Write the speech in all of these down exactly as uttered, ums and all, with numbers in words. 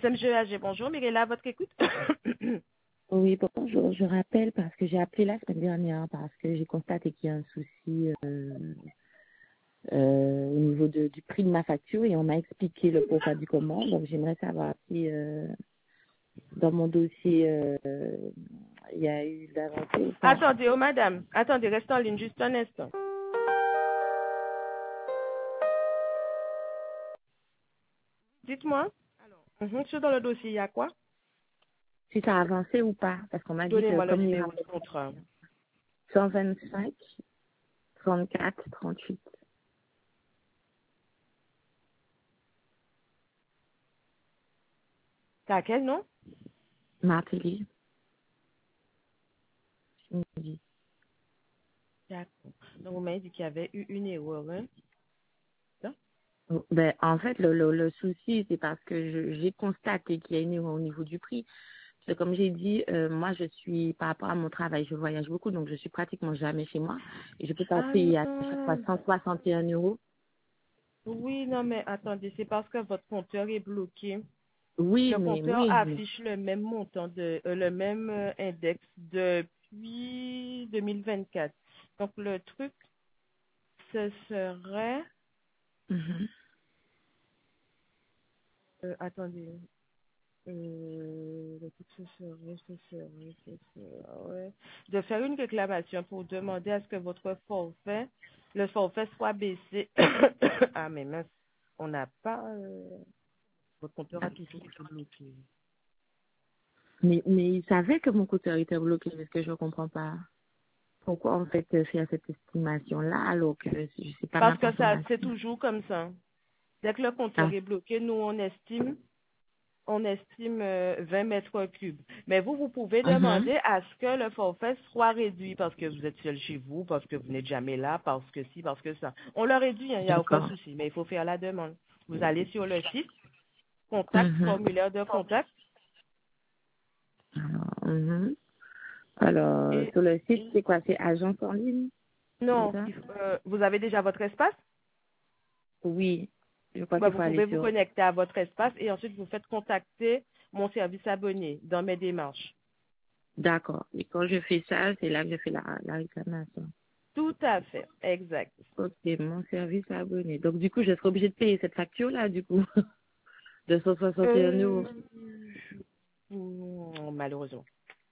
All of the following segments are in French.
S M G A G, bonjour. Mirella, à votre écoute. Oui, bonjour. Je rappelle parce que j'ai appelé la semaine dernière parce que j'ai constaté qu'il y a un souci euh, euh, au niveau de, du prix de ma facture et on m'a expliqué le pourquoi du comment. Donc j'aimerais savoir si euh, dans mon dossier euh, il y a eu d'avancée ou pas. Attendez, oh madame. Attendez, restez en ligne juste un instant. Dites-moi. Mhm, sur dans le dossier, il y a quoi? Si ça a avancé ou pas, parce qu'on m'a dit que Donnez-moi le comme il y numéro aura de contrat. cent vingt-cinq, trente-quatre, trente-huit. T'as quel nom? Martelly. Oui. D'accord. Donc, vous m'avez dit qu'il y avait eu une erreur, hein? Ça? Ben, en fait, le, le, le souci, c'est parce que je- j'ai constaté qu'il y a une erreur au niveau du prix. Parce que comme j'ai dit, euh, moi, je suis, par rapport à mon travail, je voyage beaucoup, donc je suis pratiquement jamais chez moi. Et je peux pas Ah payer à chaque fois non. cent soixante et un euros. Oui, non, mais attendez, c'est parce que votre compteur est bloqué. Oui, Le mais compteur oui, mais- affiche le même montant de, euh, le même euh, index depuis deux mille vingt-quatre. Donc, le truc, ce serait, Mhm. euh, attendez, euh, le truc, ce serait, ce serait, ce serait, de faire une réclamation pour demander à ce que votre forfait, le forfait soit baissé. Ah, mais mince, on n'a pas, euh, votre compteur a toujours été bloqué. mais, mais il savait que mon compteur était bloqué, mais ce que je comprends pas. Pourquoi, en fait, faire cette estimation-là, alors que je sais pas ma Parce que ça, c'est consommation? toujours comme ça. Dès que le compteur Ah, est bloqué, nous, on estime, on estime euh, vingt mètres cubes. Mais vous, vous pouvez mhm. demander à ce que le forfait soit réduit parce que vous êtes seul chez vous, parce que vous n'êtes jamais là, parce que ci, parce que ça. On le réduit, hein, il n'y a aucun D'accord. souci, mais il faut faire la demande. Vous allez sur le site, contact, Mhm. formulaire de contact, Alors, mhm. Alors, et sur le site, c'est quoi? C'est agence en ligne? C'est non, ça? il faut- euh, vous avez déjà votre espace. Oui. Je crois Ben, qu'il vous faut aller pouvez vous sur... connecter à votre espace et ensuite vous faites contacter mon service abonné dans mes démarches. D'accord. Et quand je fais ça, c'est là que je fais la, la réclamation. Tout à fait, exact. Ok, mon service abonné. Donc, du coup, je serai obligée de payer cette facture-là, du coup, de cent soixante et un euros. Euh, mm, malheureusement.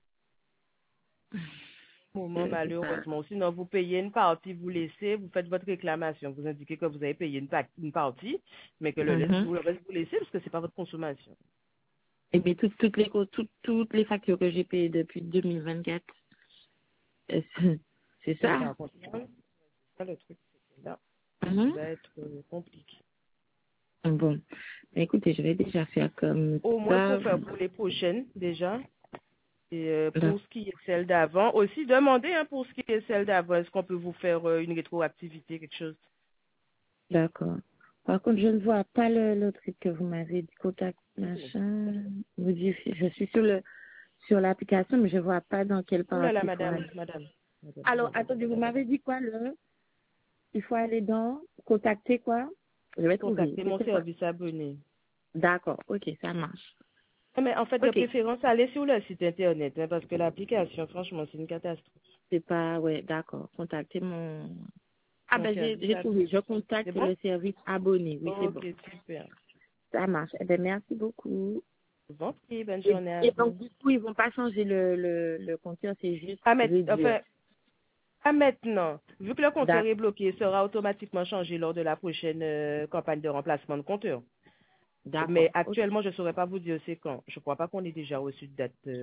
Moment, Euh, C'est ça. malheureusement. Sinon, vous payez une partie, vous laissez, vous faites votre réclamation. Vous indiquez que vous avez payé une, pa- une partie, mais que le, reste, Mhm. vous, le reste, vous laissez parce que c'est pas votre consommation. Et bien, toutes, toutes, les, co- toutes, toutes les factures que j'ai payées depuis deux mille vingt-quatre, euh, c'est c'est Mais ça. par contre, ça, le truc, c'est que là, il Mhm. va être euh, compliqué. Bon. Écoutez, je vais déjà faire comme Au moins ça. pour faire pour les prochaines, déjà. Et euh, Là. pour ce qui est celle d'avant, aussi demandez hein, pour ce qui est celle d'avant, est-ce qu'on peut vous faire euh, une rétroactivité, quelque chose? D'accord. Par contre, je ne vois pas le, le truc que vous m'avez dit, contact, machin. Vous dites, je suis sur le sur l'application, mais je vois pas dans quelle Ouh là là, partie il faut madame, aller. madame, madame, Alors, madame, attendez, vous madame. m'avez dit quoi, le il faut aller dans contacter quoi? Je vais trouver. Contactez mon C'était quoi? service abonné. D'accord, ok, ça marche. Mais en fait, de Ok, préférence, allez sur le site internet, hein, parce que l'application, franchement, c'est une catastrophe. c'est pas, ouais, d'accord. Contacter mon. Ah Mon ben j'ai service j'ai trouvé. abonné. Je C'est contacte bon? le service abonné. Oui, c'est bon. Ok, super. Ça marche. Eh ben merci beaucoup. Je vous en prie, bonne Et, journée à et donc vous. du coup, ils vont pas changer le le, le compteur, c'est juste Ah, mais, réduire. enfin, à maintenant, vu que le compteur D'ac- est bloqué, il sera automatiquement changé lors de la prochaine euh, campagne de remplacement de compteur. Mais D'accord. Ok. actuellement, je ne saurais pas vous dire c'est quand. Je ne crois pas qu'on ait déjà reçu de date. euh,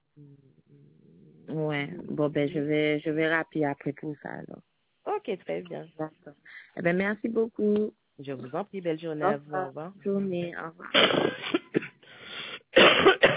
Ouais. Bon ben je vais je vais rappeler après tout ça alors. Ok, très bien. D'accord. Eh ben merci beaucoup. Je vous en prie, belle journée Au à vous. Au revoir. revoir. Bonne journée. Au revoir.